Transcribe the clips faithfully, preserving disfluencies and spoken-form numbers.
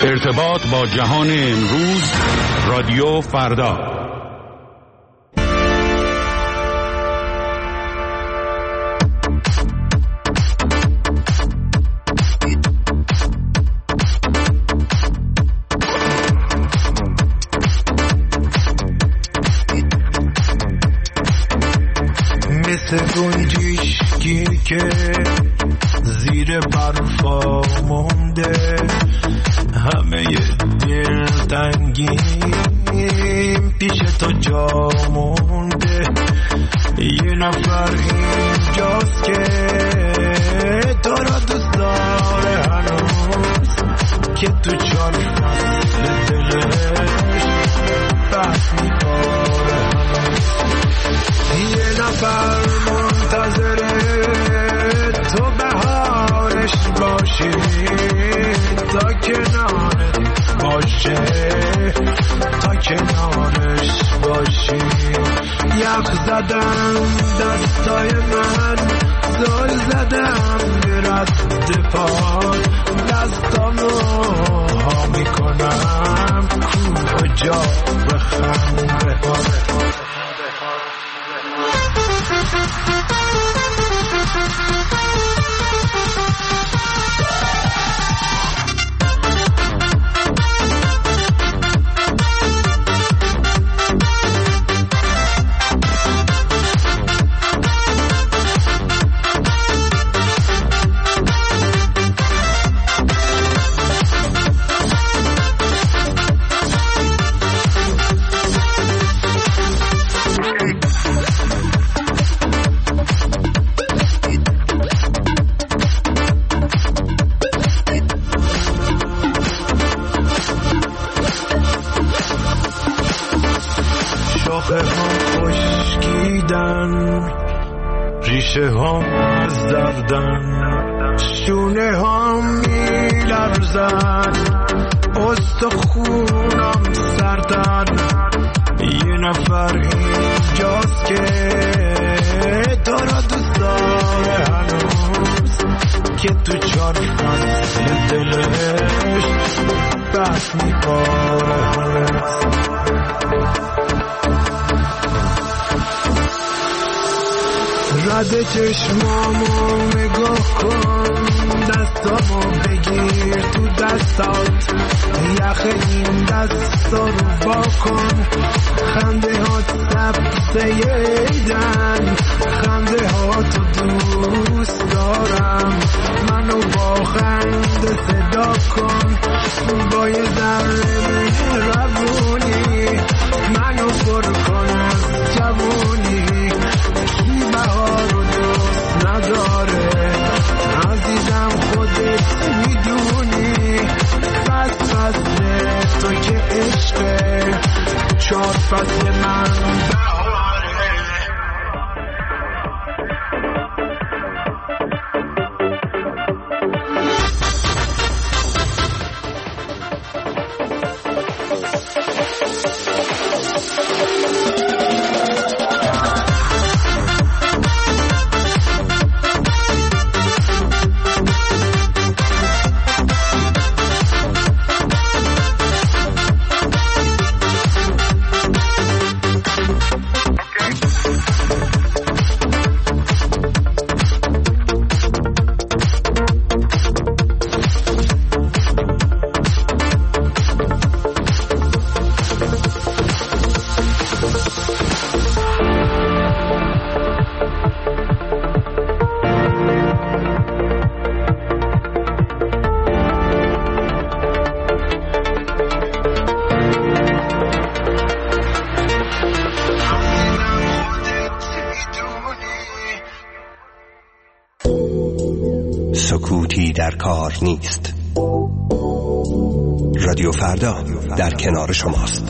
ارتباط با جهان امروز، رادیو فردا. مثل گنجشکی که زیر برفا مونده، همه دل تنگیم پیش تو جا مونده. یه نفر اینجاست که تو را دوست داره هنوز، که تو چار فصل دلش بحث می‌کنه هنوز. یه نفر منتظره تو بهارش باشی، تا کنارت باشه، تا کنارش باشی. یخ زدم دستای من، زل زدم به رد پا، دستامو ها میکنم کجا بخنده ها. ریشه هم زردن، شونه هم میلرزن، استخونم سردن. یه نفر اینجاست که تو را دوست داره هنوز، که تو چار فصل دلش بحث می‌کنه هنوز. رد چشمامو نگاه کن، دستامو بگیر تو دستات، یخ این دستا رو با کن. خنده هات سبزه ایدن، خنده هاتو دوست دارم، منو با خنده صدا کن. با یه ذره مهربونی منو پر کن از جوونی. بهار رو دوست نداره عزیزم، خودت میدونی. بس فصل تو که عشقه، چار فصل من بهاره. سکوتی در کار نیست. رادیو فردا در کنار شماست.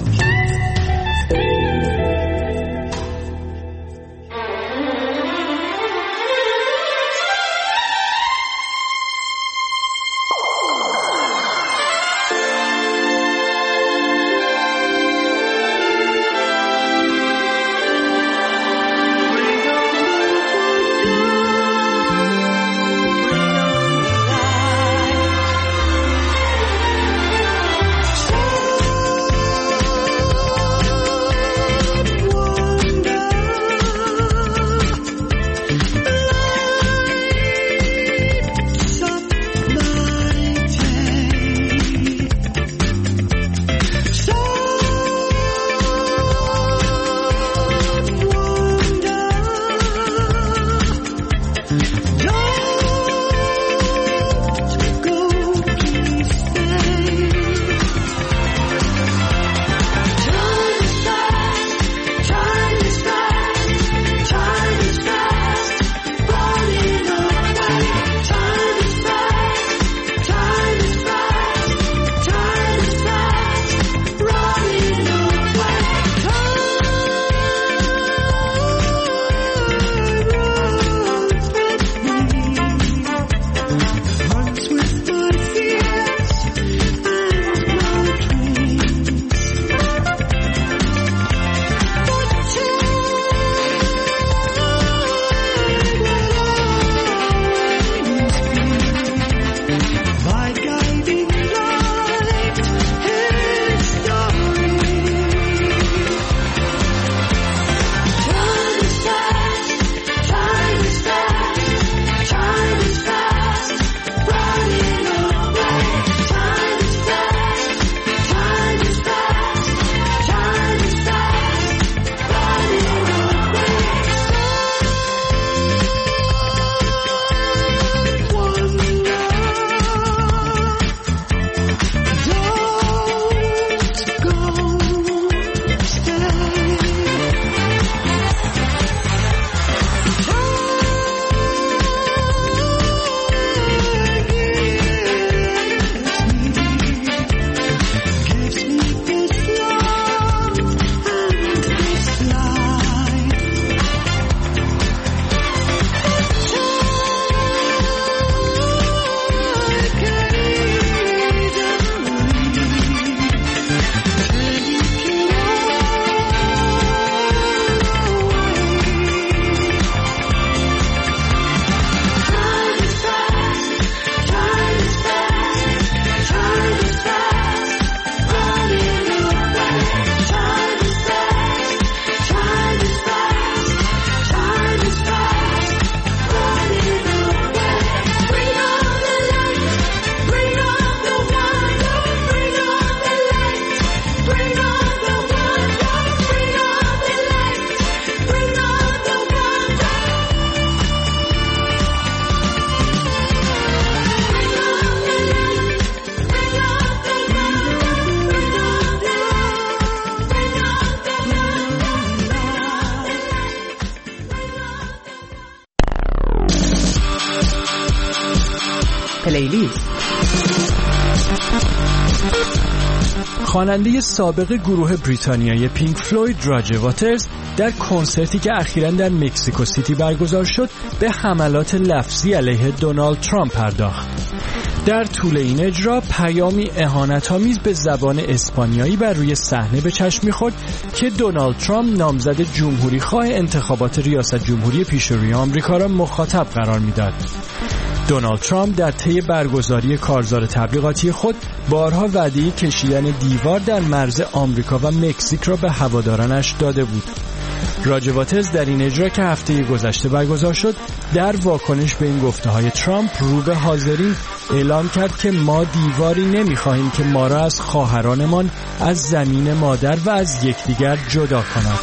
خواننده سابق گروه بریتانیایی پینک فلوید راجر واترز در کنسرتی که اخیراً در مکزیکو سیتی برگزار شد به حملات لفظی علیه دونالد ترامپ پرداخت. در طول این اجرا پیامی اهانت‌آمیز به زبان اسپانیایی بر روی صحنه به چشم می‌خورد که دونالد ترامپ نامزد جمهوری‌خواه انتخابات ریاست جمهوری پیشروی آمریکا را مخاطب قرار می‌داد. دونالد ترامپ در طی برگزاری کارزار تبلیغاتی خود بارها وعده کشیدن دیوار در مرز آمریکا و مکزیک را به هوادارانش داده بود. راجر واترز در این اجرا که هفته گذشته برگزار شد در واکنش به این گفته‌های ترامپ رو به حاضرین اعلام کرد که ما دیواری نمی‌خواهیم که ما را از خواهرانمان از زمین مادر و از یکدیگر جدا کند.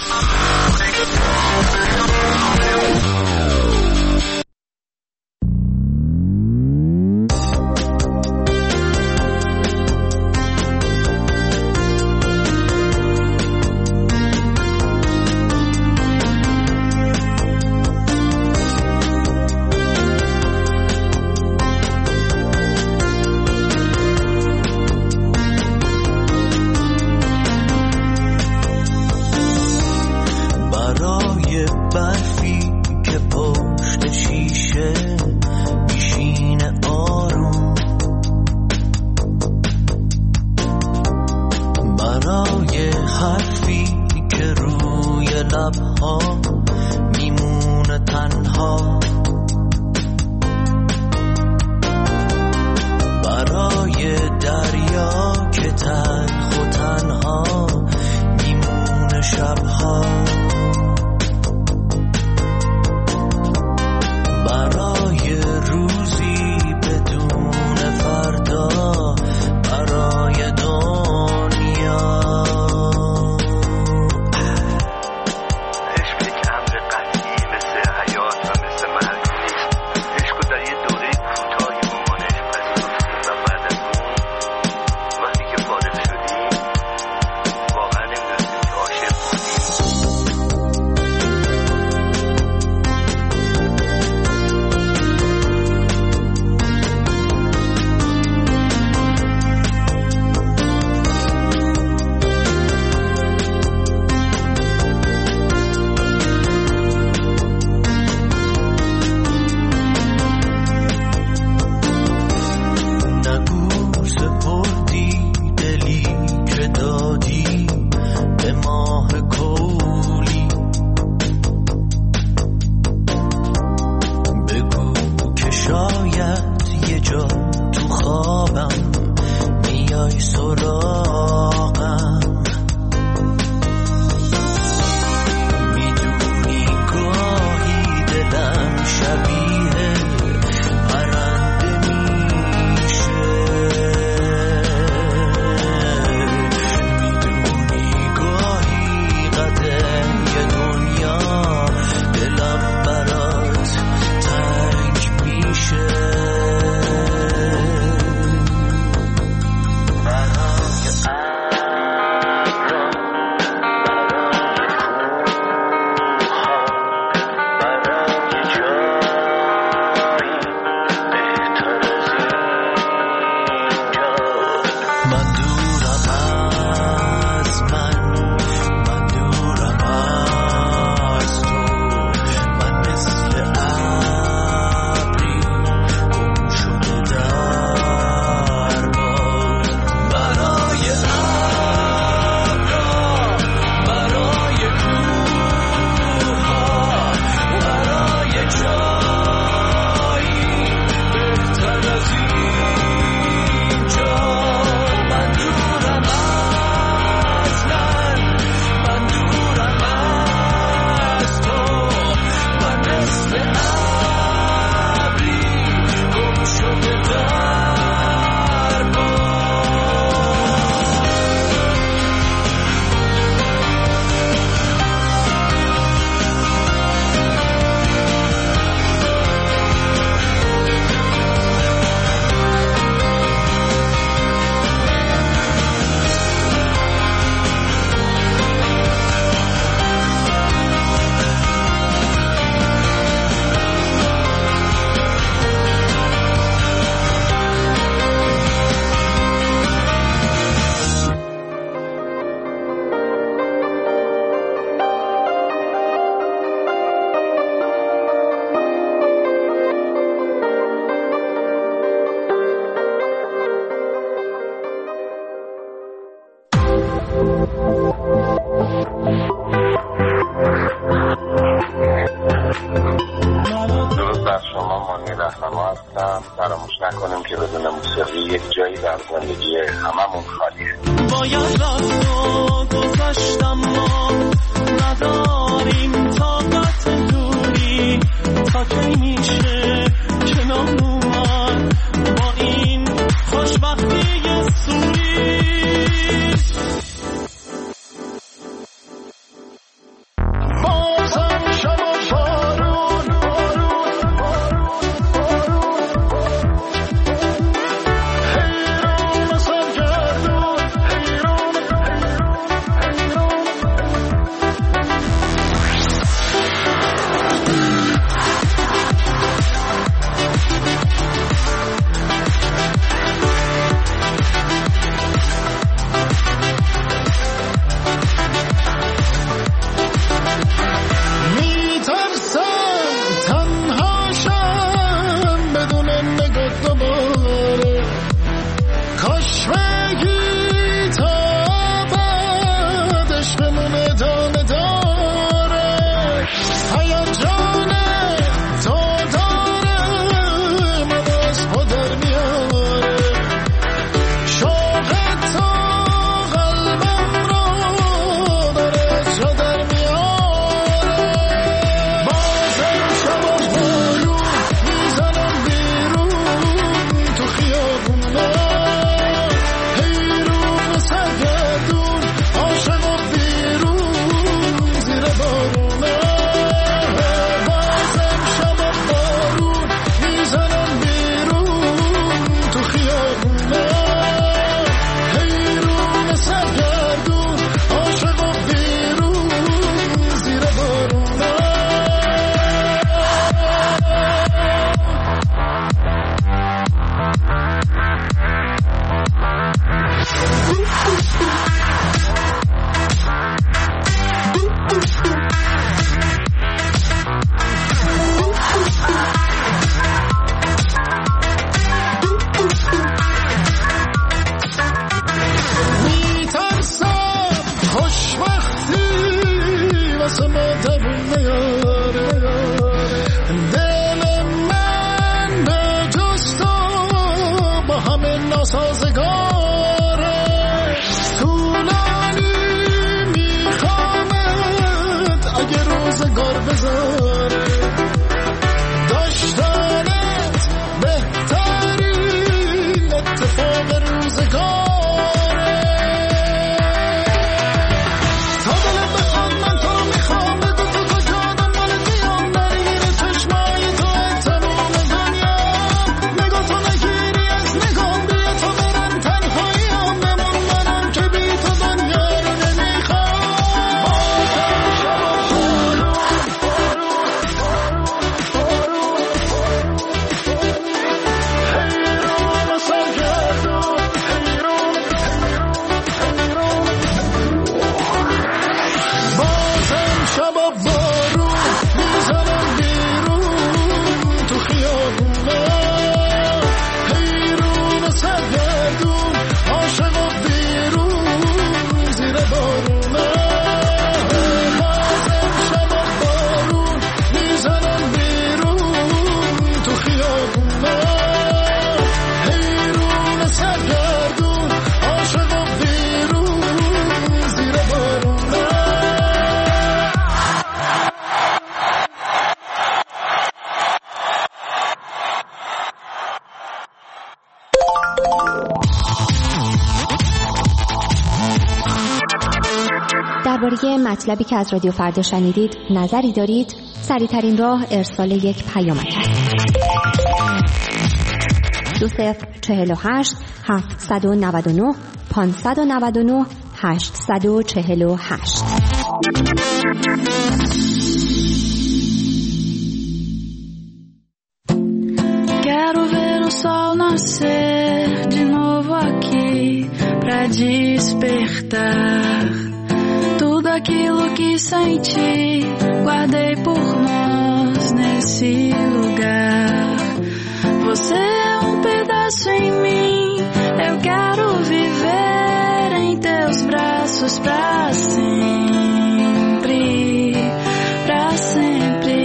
درود بر شما، مانی رهنما هستم. فراموش نکنیم که بدون موسیقی یک جایی در زندگی هممون خالیه. باید رفت و گذاشتم ما نداریم طاقت دوری، تا کی میشه کنار اومد با این خوشبختی سوری. درباره مطلبی که از رادیو فردا شنیدید نظری دارید؟ سریع‌ترین راه ارسال یک پیامک است. دو صفر چهل و هشت هفتصد و نود و نه پانصد و نود و نه هشتصد و چهل و هشت. Quero ver o sol nascer de novo aqui pra despertar tudo aquilo que senti, guardei por nós nesse lugar. Você é um pedaço em mim, eu quero viver em teus braços braços pra sempre, pra sempre.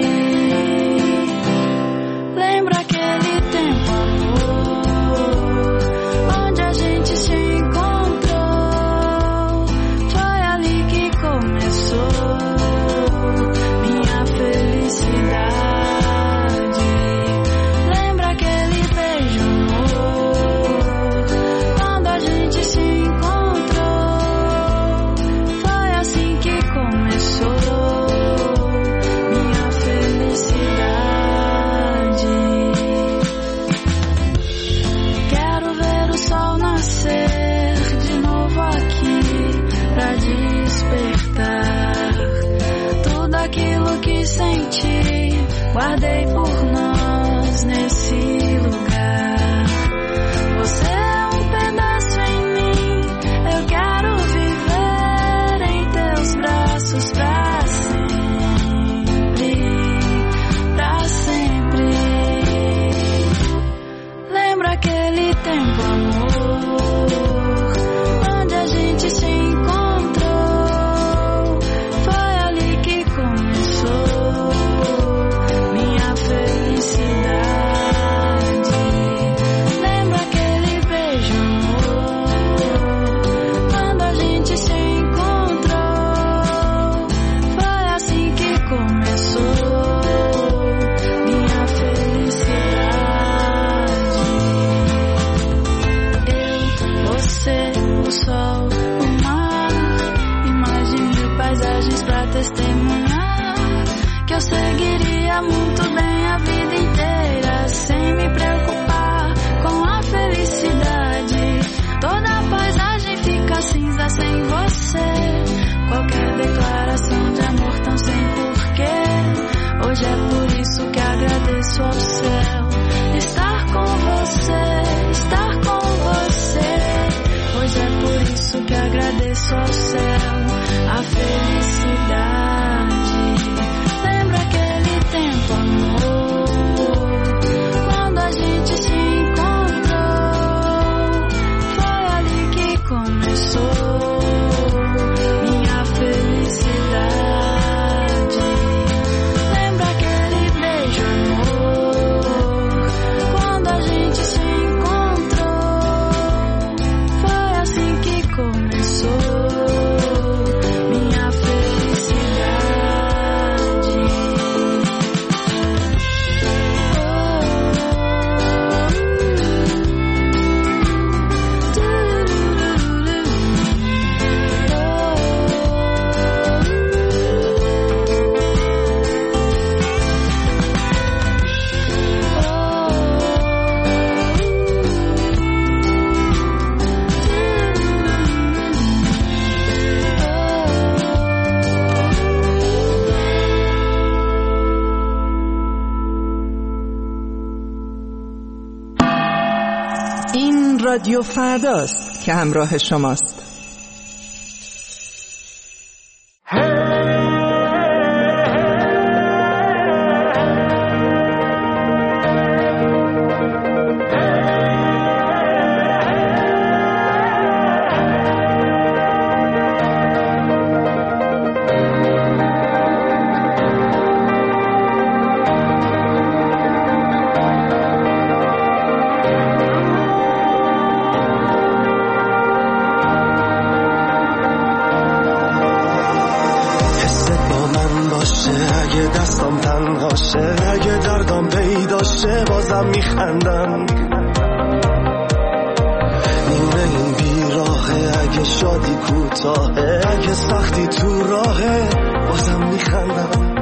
Lembra aquele tempo, amor, onde a gente se encontrou? Foi ali que começou minha felicidade. Lembra aquele beijo, amor, quando a gente se encontrou? Foi assim que começou minha felicidade. Quero ver o sol nascer de novo aqui pra despertar tudo aquilo que senti, guardei por nós nesse lugar. Você é um pedaço em mim, eu quero viver em teus braços pra sempre, pra sempre. Lembra aquele tempo, amor, onde a gente se encontrou? Foi ali que começou minha felicidade. Lembra aquele beijo, amor, quando a gente se encontrou? Foi assim que começou minha felicidade. Eu, você, o sol, o mar e mais de mil paisagens pra testemunhar que eu seguiria muito bem a vida inteira sem me preocupar com a felicidade. Toda a paisagem fica cinza sem você, qualquer declaração de amor tão sem porquê. Hoje é por isso que agradeço ao céu estar com você, estar com você. Hoje é por isso que agradeço ao céu a felicidade. Lembra aquele tempo, amor, quando a gente se encontrou? Foi ali que começou minha felicidade. Lembra aquele beijo, amor, quando a gente se encontrou? Foi assim que começou minha felicidade. این رادیو فرداست که همراه شماست. اگه دردم پیدا شه بازم میخندم. نیمه این بیراهه، اگه شادی کوتاهه، اگه سختی تو راهه بازم میخندم.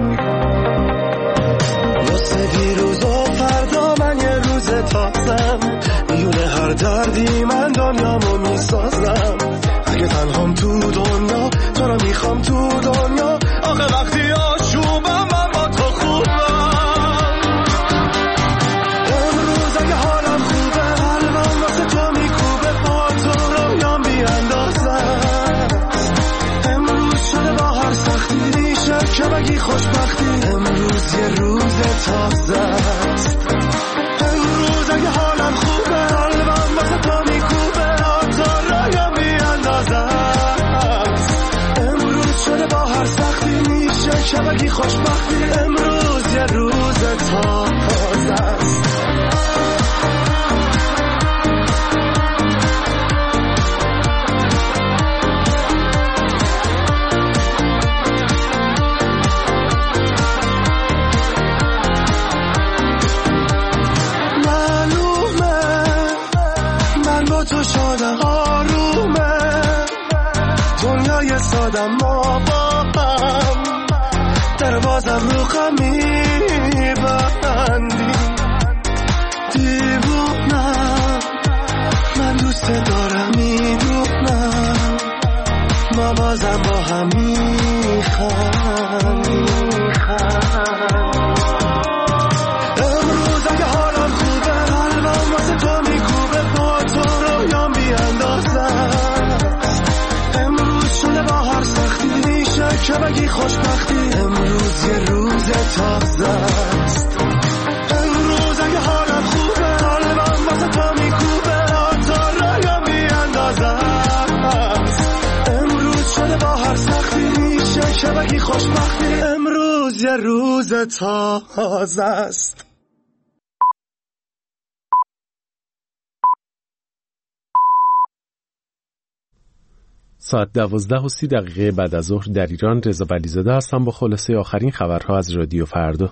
واسه دیروز و فردا من یه روز تازم، میونه هر دردی من دنیامو میسازم. اگه تنهام تو دنیا تو رو میخوام تو دنیا، آخه وقتی آشوبم من با تو خوبم. امروز اگه حالم خوبه قلبم واسه تو میکوبه، با تو رویام بیاندازم. امروز شده با هر سختی میشه که بگی خوشبختی، امروز یه روز تازه است. امروز اگه حالم خوبه قلبم واسه تو میکوبه، با تو رویام بیاندازم. شد اما با هم در بازم رو غم میبندی. دیوونم من دوست دارم میدونم ما بازم با هم میخوایم. امروز اگه حالم خوبه قلبم واسه تو میکوبه با تو رویام بیاندازم. امروز شده با هر سختی شک بگی خوشبختی. امروز یه روز تازه است. امروز اگه حالم خوبه قلبم واسه تو میکوبه با تو رویام بیاندازم. امروز شده با هر سختی شک بگی خوشبختی. امروز یه روز تازه است. ساعت دوازده و سی دقیقه بعد از ظهر در ایران. رضا ولیزاده هستم با خلاصه آخرین خبرها از رادیو فردا.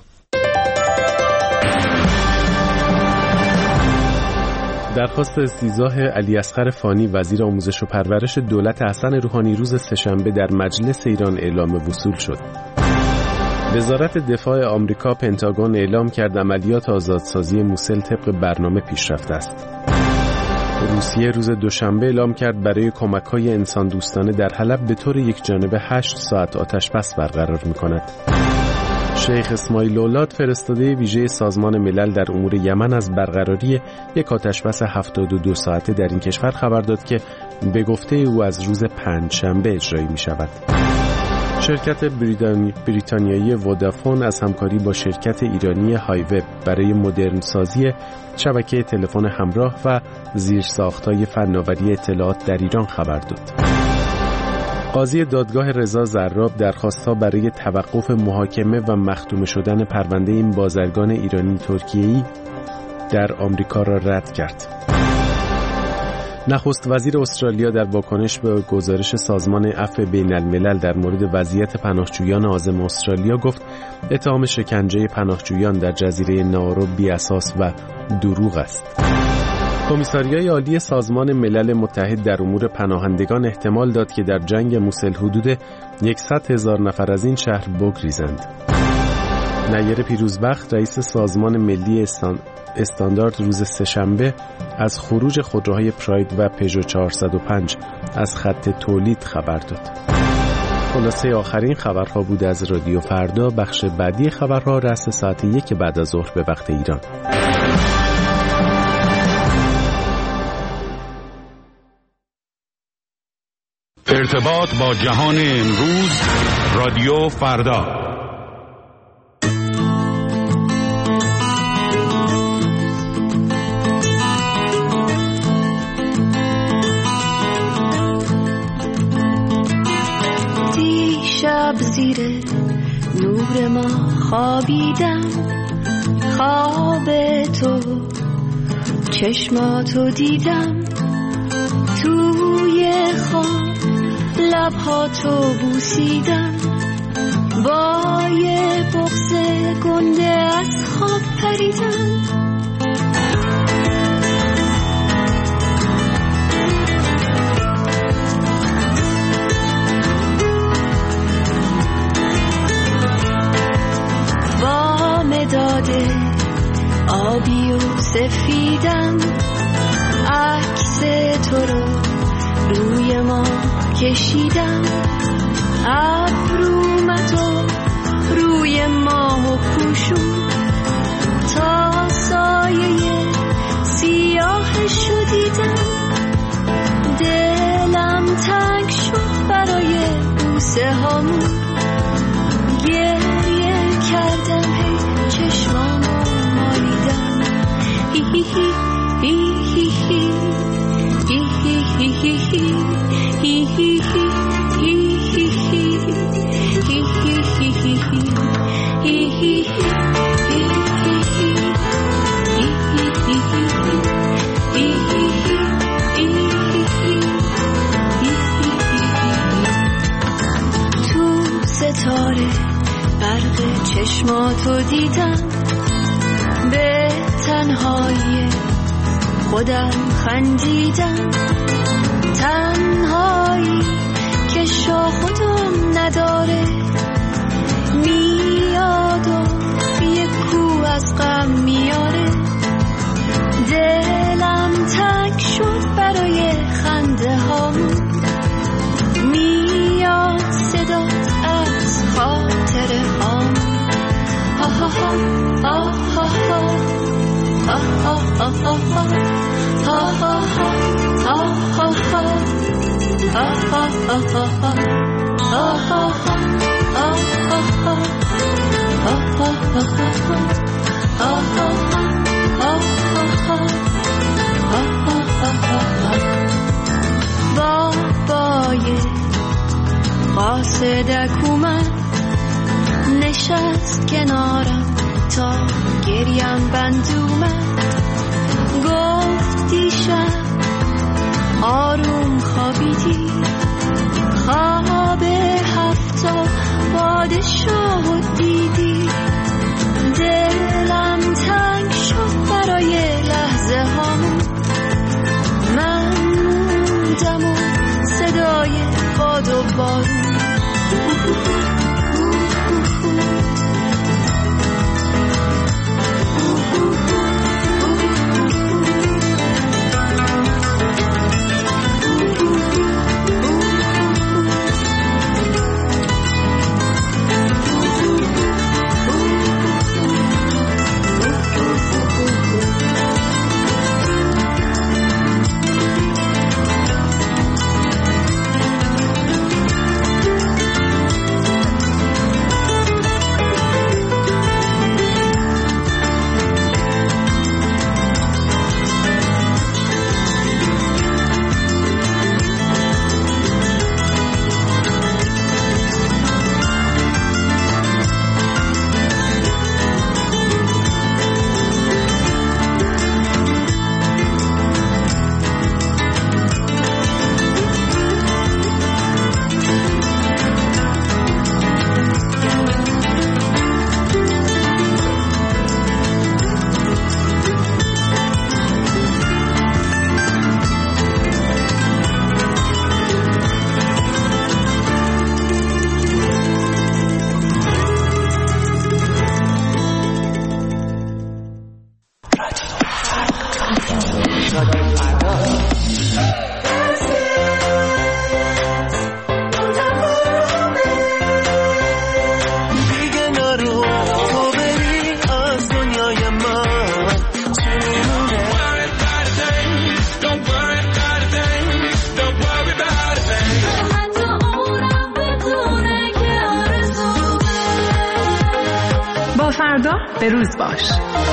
درخواست استیضاح علی اصغر فانی وزیر آموزش و پرورش دولت حسن روحانی روز سه‌شنبه در مجلس ایران اعلام وصول شد. وزارت دفاع آمریکا پنتاگون اعلام کرد عملیات آزادسازی موسل طبق برنامه پیشرفته است. روسیه روز دوشنبه اعلام کرد برای کمک‌های انسان دوستانه در حلب به طور یک جانبه هشت ساعت آتش‌بس برقرار می‌کند. شیخ اسماعیل اولاد فرستاده ویژه سازمان ملل در امور یمن از برقراری یک آتش‌بس هفتاد و دو ساعته در این کشور خبر داد که به گفته او از روز پنجشنبه اجرایی می‌شود. شرکت بریتانیایی ودافون از همکاری با شرکت ایرانی هایوب برای مدرنسازی شبکه تلفن همراه و زیرساخت‌های فناوری اطلاعات در ایران خبر داد. قاضی دادگاه رضا زراب درخواست‌ها برای توقف محاکمه و مختوم شدن پرونده این بازرگان ایرانی ترکیه‌ای در آمریکا را رد کرد. نخست وزیر استرالیا در واکنش به گزارش سازمان عفو بین الملل در مورد وضعیت پناهجویان عازم استرالیا گفت اتهام شکنجه پناهجویان در جزیره نارو بی اساس و دروغ است. کمیساریای عالی سازمان ملل متحد در امور پناهندگان احتمال داد که در جنگ موسل حدود صد هزار نفر از این شهر بگریزند. نیر پیروزبخت رئیس سازمان ملی استان استاندارد روز سه‌شنبه از خروج خودروهای پراید و پژو چهارصد و پنج از خط تولید خبر داد. خلاصه آخرین خبرها بود از رادیو فردا. بخش بعدی خبرها رأس ساعت یک بعد از ظهر به وقت ایران. ارتباط با جهان امروز. رادیو فردا. دیشب زیر نور ما خوابیدم، خواب تو چشماتو دیدم، توی خواب لبهاتو بوسیدم، با یه بغض گنده از خواب پریدم. با مداد آبی و سفیدم عکس تو رو روی ما کشیدم، ابرومتو روی ماه و پوشون تا سایه سیاهشو دیدم. دلم تنگ شد برای بوسه هامون، گریه کردم هی چشمامو مالیدم. هی هی هی هی هی هی هی هی هی هی هی تو ستاره برق چشماتو دیدم، به تنهایی خودم خندیدم، تنهایی که شاخدو بابای قاصدک اومد نشست کنارم تا گریم بند اومد گفت دیشب آروم خوابیدی خواب هفتا پادشاه دیدی دلم تنگ شد برای لحظه هامون من موندم و صدای باد و بارون فردا به روز باش.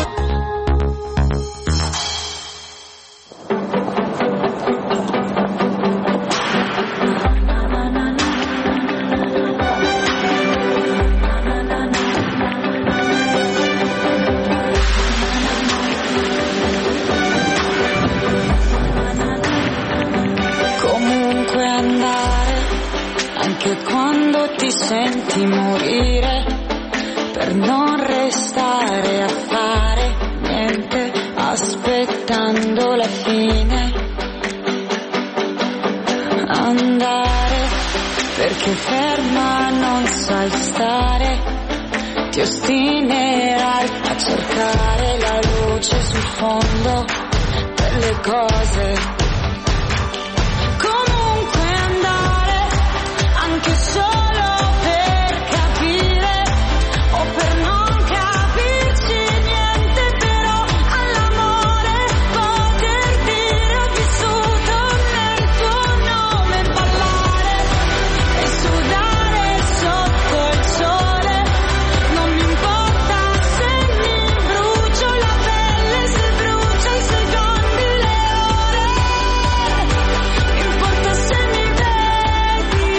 Comunque andare, anche quando ti senti morire, per non restare a fare niente, aspettando la fine. Andare, perché ferma non sai stare, ti ostinerai a cercare la luce sul fondo delle cose. Comunque andare, anche solo per capire o per non capirci niente, però all'amore poter dire ho vissuto nel tuo nome, ballare e sudare sotto il sole, non mi importa se mi brucio la pelle, se brucia i secondi, le ore, mi importa se mi vedi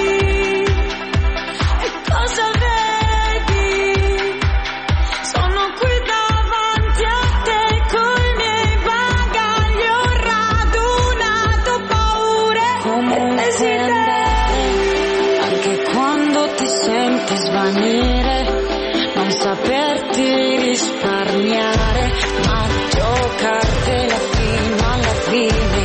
e cosa vedi. Sono qui davanti a te coi miei bagagli, ho radunato paure e desideri. Anche quando ti senti svanire, non saperti risparmiare, ma giocartela fino alla fine.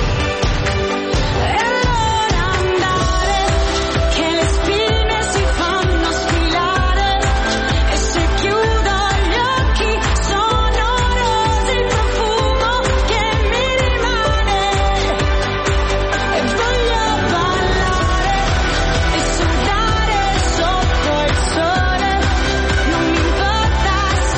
E allora andare, che le spine si fanno sfilare, e se chiudo gli occhi sono rose il profumo che mi rimane, e voglio ballare e sudare sotto il sole, non mi importa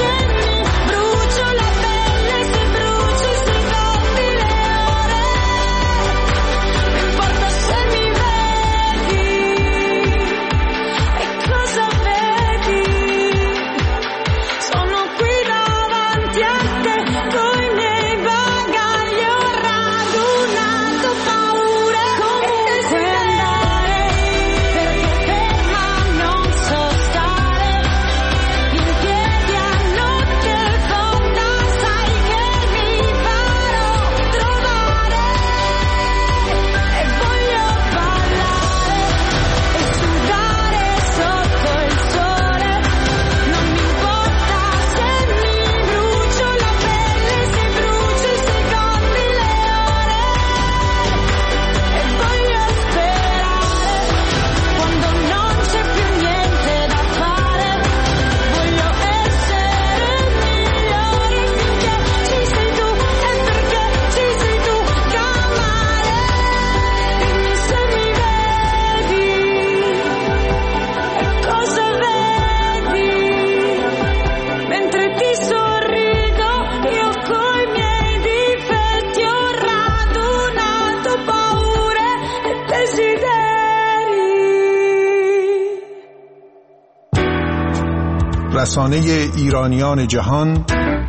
رسانه ایرانیان جهان،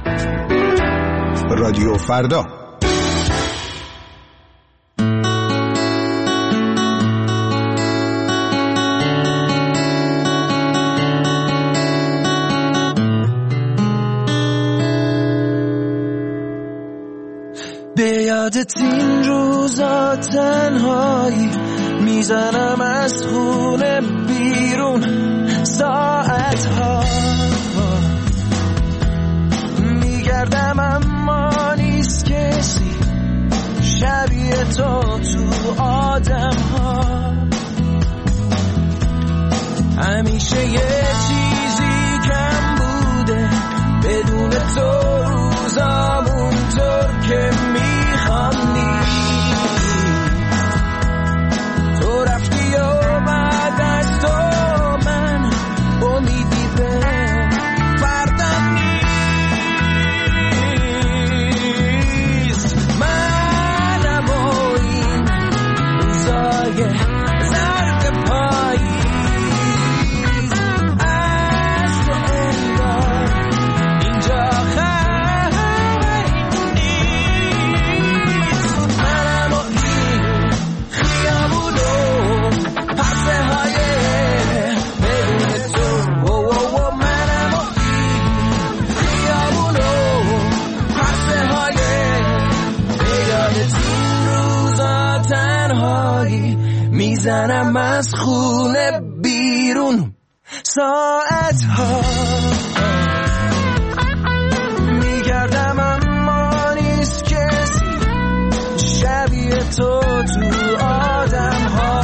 رادیو فردا. بیادت این روزا تنهایی میزنم از خونه بیرون ساعت ها میگردم اما نیست کسی شبیه تو تو آدم ها. همیشه یه چیزی کم بوده بدون تو روزامون طور که میخوام نیست. تو رفتی و بعد از تو من امیدی به فردم نیست. منم و این روزای زرد پاییز از تو انگار اینجا میزنم از خونه بیرون ساعت ها میگردم اما نیست کسی شبیه تو تو آدم ها.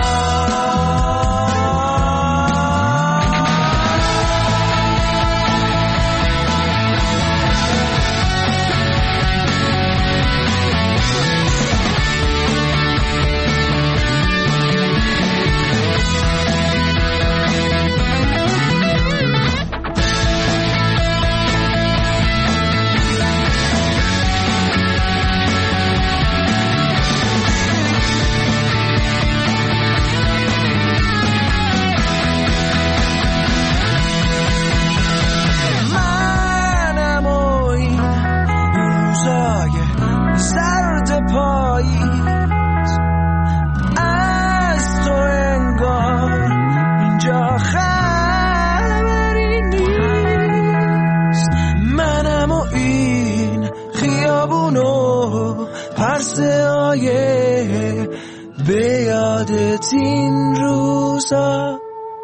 به یادت این روزا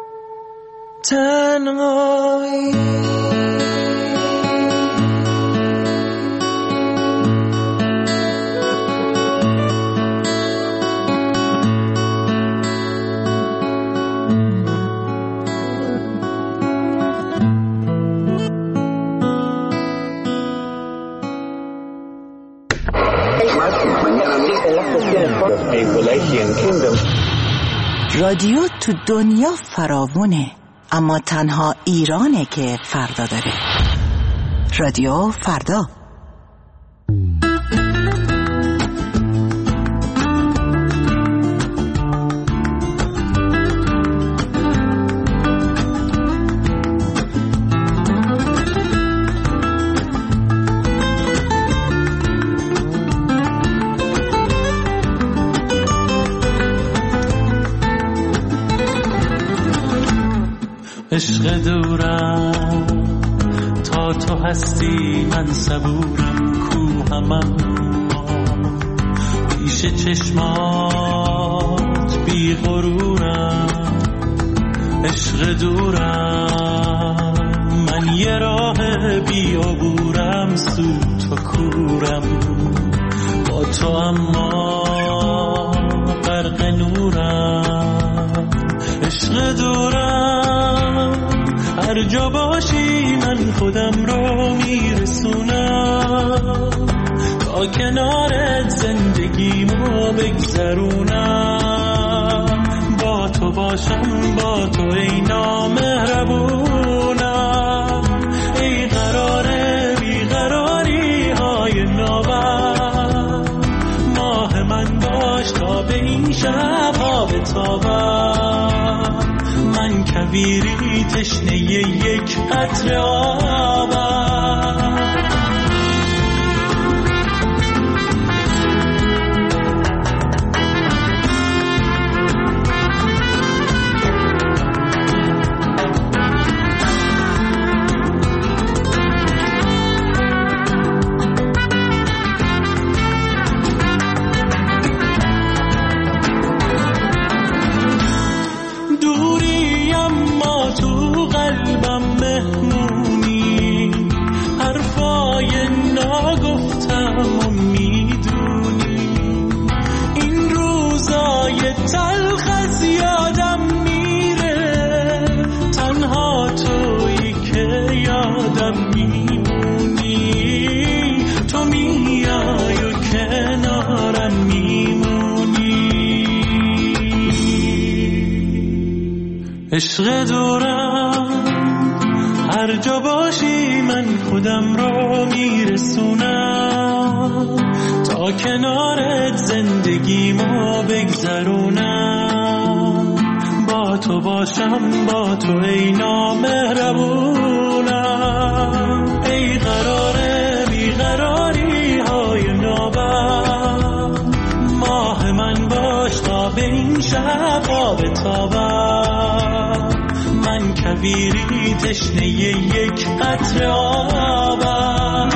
تنهایی. رادیو تو دنیا فراوونه، اما تنها ایرانه که فردا داره. رادیو فردا. عشق دورم تا تو هستی من صبورم کوهمم پیش چشمات بی غرورم. عشق دورم من یه راه بی عبورم سود تو کورم با تو اما غرق نورم. عشق دورم هر جا باشی من خودم رو میرسونم تا کنارت زندگیمو بگذرونم. با تو باشم با تو ای نامهربونم، ای قراره بیقراری های نابم. ماه من باش تا به این شب ها بتابم، من کویری تشنه یک قطره آبم. عشق دورم هر جا باشی من خودم رو میرسونم، تا کنارت زندگیمو بگذرونم. با تو باشم با تو ای نامهربونم، ای قرار بیقراری های نوبم. ماه من باش تا به این شب بتابم، من کویری تشنه یک قطره آبم.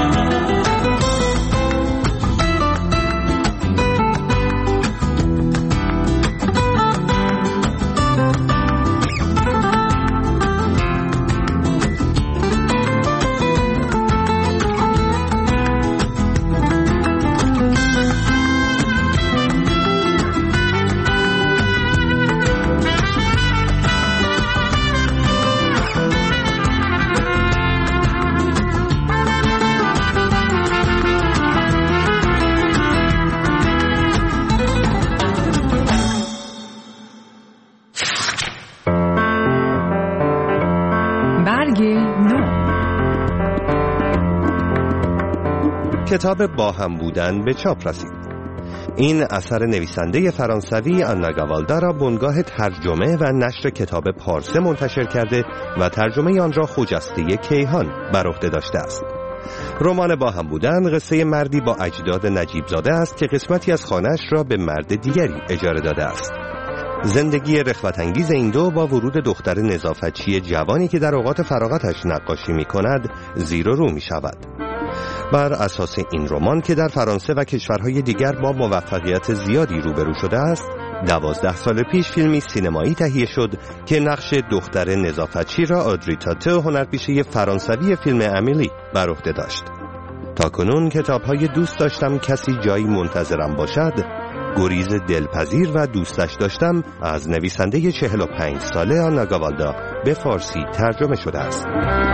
کتاب با هم بودن به چاپ رسید. این اثر نویسنده فرانسوی آنا گاوالدا را بنگاه ترجمه و نشر کتاب پارسه منتشر کرده و ترجمه آن را خجسته کیهان بر عهده داشته است. رمان با هم بودن قصه مردی با اجداد نجیب زاده است که قسمتی از خانه‌اش را به مرد دیگری اجاره داده است. زندگی رغبت‌انگیز این دو با ورود دختر نظافتچی جوانی که در اوقات فراغتش نقاشی می‌کند زیر و رو می‌شود. بر اساس این رمان که در فرانسه و کشورهای دیگر با موفقیت زیادی روبرو شده است، دوازده سال پیش فیلمی سینمایی تهیه شد که نقش دختر نظافتچی را آدری تاتو، هنرپیشه فرانسوی فیلم امیلی، بر عهده داشت. تاکنون کتاب‌های دوست داشتم کسی جایی منتظرم باشد، گریز دلپذیر و دوستش داشتم از نویسنده چهل و پنج ساله آنا گاوالدا به فارسی ترجمه شده است.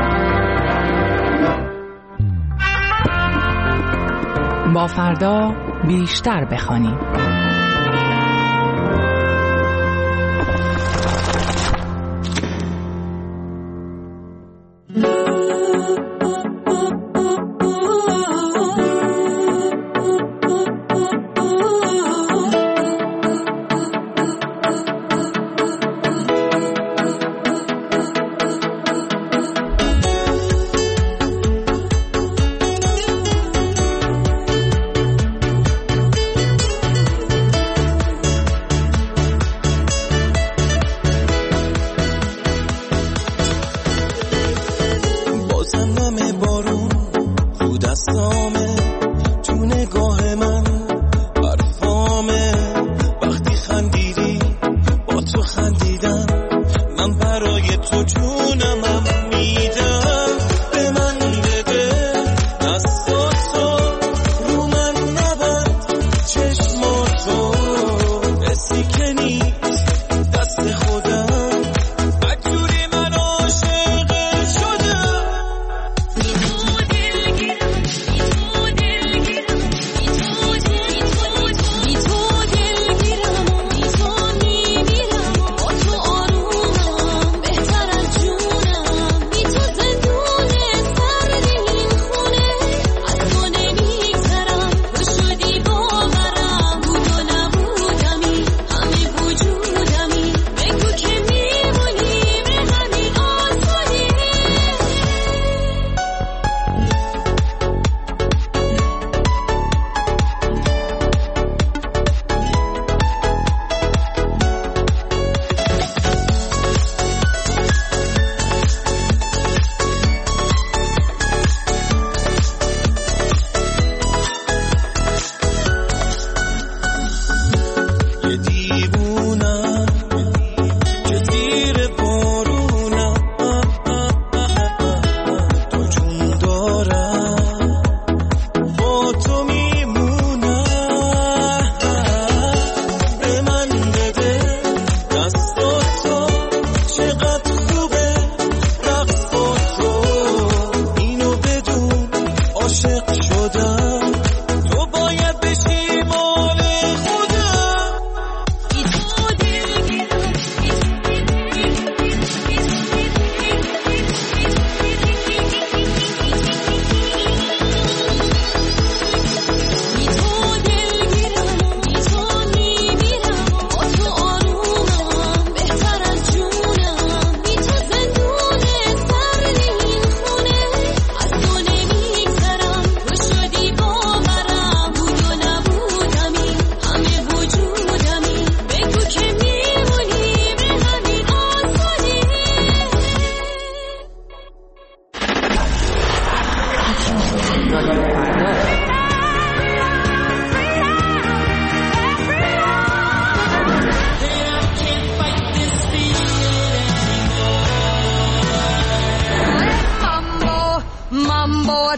با فردا بیشتر بخوانیم.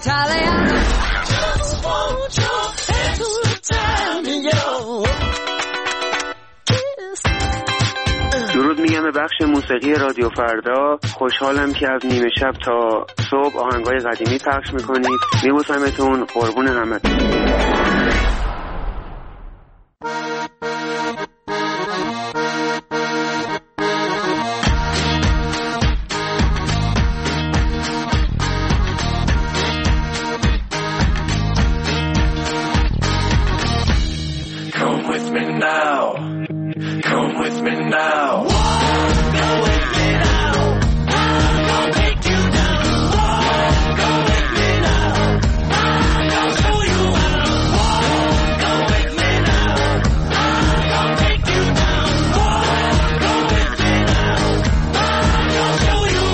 Italiano. Just want your hand to the time, yo. درود میگم به بخش موسیقی رادیو فردا. خوشحالم که از نیمه شب تا صبح آهنگای قدیمی پخش میکنید. میبوسمتون، قربون همتون. Come with me now. Come with me now. Go with me now. I'm gonna take you down. Go with me now. I'm gonna show you how. Go with me now. I'm gonna take you down. Go with me now. I'm gonna show you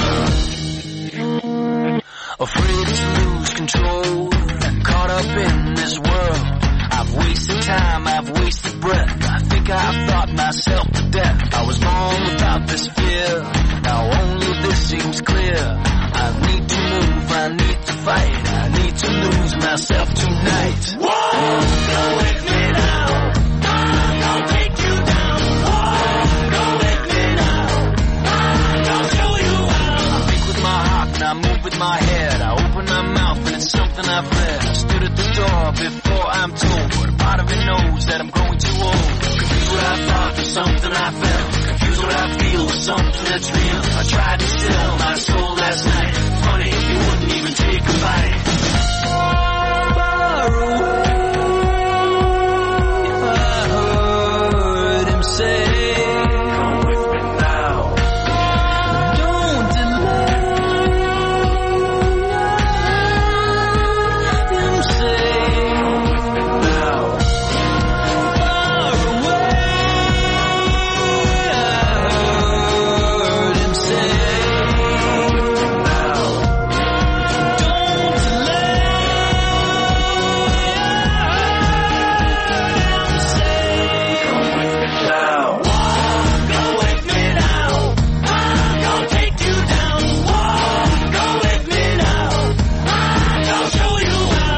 how. Afraid to lose control. Caught up in this world. I've wasted time, I've wasted breath. I think I've thought myself to death. I was born without this fear. Now only this seems clear. I need to move, I need to fight. I need to lose myself tonight. Whoa, go with me now. I'm gonna take you down. Whoa, go with me now. I'm gonna show you how. I think with my heart and I move with my head. I open my mouth and it's something I've read. I stood at the door before I'm told, but a part of it knows that I'm growing too old. Confused what I thought with something I felt. Confused what I feel with something that's real. I tried to still my soul last night. Funny, you wouldn't even take a bite. Far away, if I heard him say, come with me now. Don't delay. Him say, come with me now. Far away, I heard him say, come with me now. Don't delay. Him say, come with me now. Go with me now. I'm gonna take you down. Go with me now. I'm gonna show you how.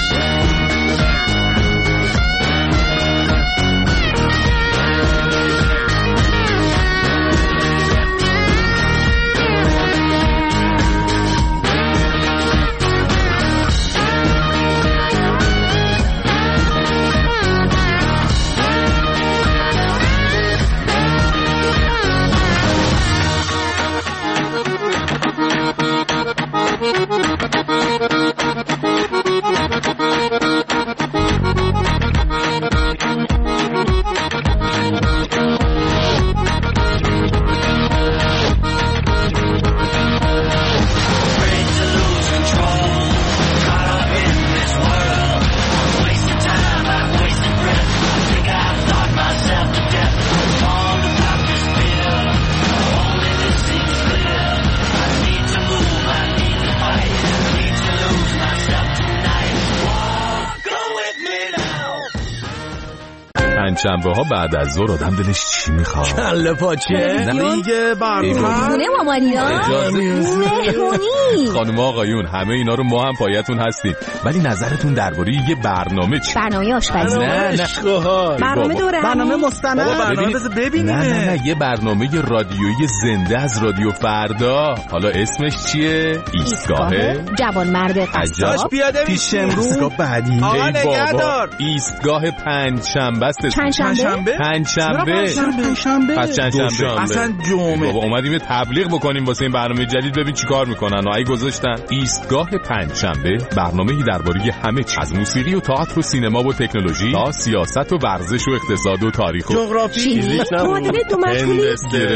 Afraid to lose control. Caught up in this world. I've wasted time, I've wasted breath. I think I've thought myself to death. All about this fear. Only this seems clear. I need to move, I need to fight. I need to lose myself tonight. Whoa, go with me now. پنجشنبه ها بعد از ظهر آدم دلش چی میخواد؟ کله پاچه دیگه برنامه خونه مامانینا مهمونی. خانم آقایون همه اینا رو ما هم پایتون هستیم، ولی نظرتون درباره یه برنامه چی؟ برنامه آشپزی. نه نه برنامه دوره برنامه مستند. برنامه بذار ببینیم. نه نه نه یه برنامه رادیویی زنده از رادیو فردا. حالا اسمش چیه؟ ایستگاه جوانمرد قصاب. پیاده میشه امروز بعدی. آقا نگهدار. ایستگاه پنجشنبه است. پنجشنبه؟ پنجشنبه. پنجشنبه. پس چندشنبه. اصلا جمعه. بابا اومدیم یه تبلیغ بکنیم واسه این برنامه جدید، ببین چیکار میکنن. آی گذاشتن ایستگاه پنجشنبه، برنامه‌ای درباره همه چیز، از موسیقی و تئاتر و سینما و تکنولوژی تا سیاست و ورزش و اقتصاد و تاریخ و جغرافی. معادله دو مشغولی.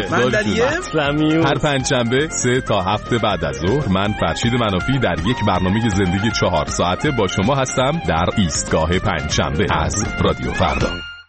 هر پنجشنبه سه تا هفت بعد از ظهر من فرشید منافی در یک برنامه زندگی چهار ساعته با شما هستم در ایستگاه پنجشنبه از رادیو فردا.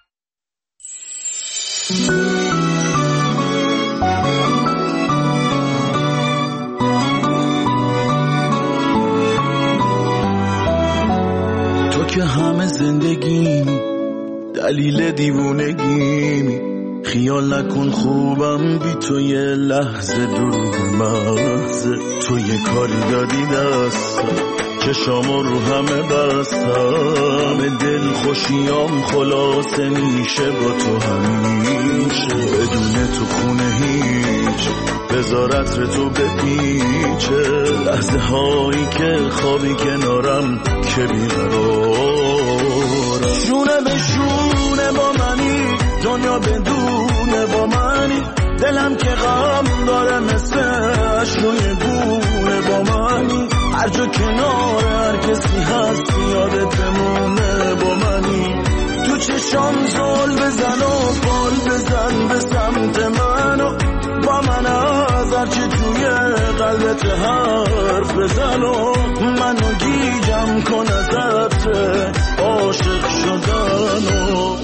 تو که همه زندگیمی، دلیل دیوونگیمی، خیال نکن خوبم بی تو یه لحظه دور مغزه. تو یه کاری دادی دست چشامو رو همه بستم، دل خوشیام خلاصه میشه با تو همیشه، بدون تو خونه هیچ بذار عطر تو بپیچه، لحظه هایی که خوابی کنارم که بیقرارم، شونه به شونه با منی، دنیا بدونه با منی، دلم که غم داره مثل اشروی بونه با منی، هر جا کنار هر کسی هست یادت بمونه با منی، تو چشام زل بزن و بال بزن به سمت منو، با من از هرچی توی قلبت حرف بزن و منو گیجم کن از عطر عاشق شدنو.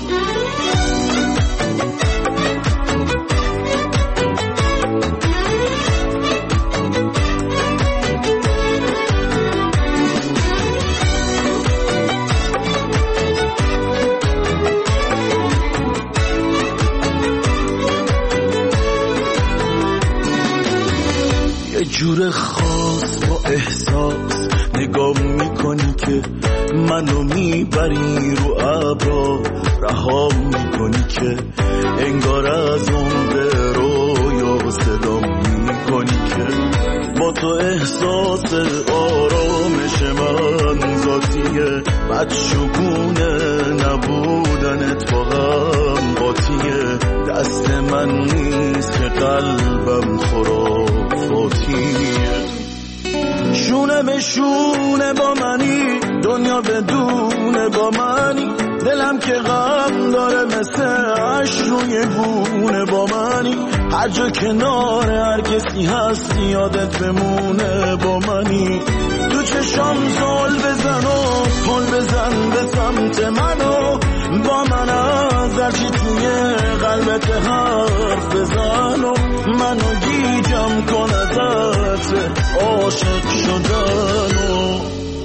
جور خاص با احساس نگاه میکنی که منو میبری رو ابرا، رها میکنی که انگار از اون به رویا صدا میکنی که با تو احساس آرامش من ذاتیه، بدشگونه نبودن اتفاقم قاطیه، دست من نیست که قلبم خرافاتیه، شونه به شونه با منی، دنیا بدونه با منی، دلم که غم داره مثل اشروی گونه با منی، هر جا کنار هر کسی هستی یادت بمونه با منی، تو چشام زل بزن و پل بزن به سمت منو، با من از هرچی توی قلبت حرف بزن و منو گیجم کن از عطر عاشق شدنو.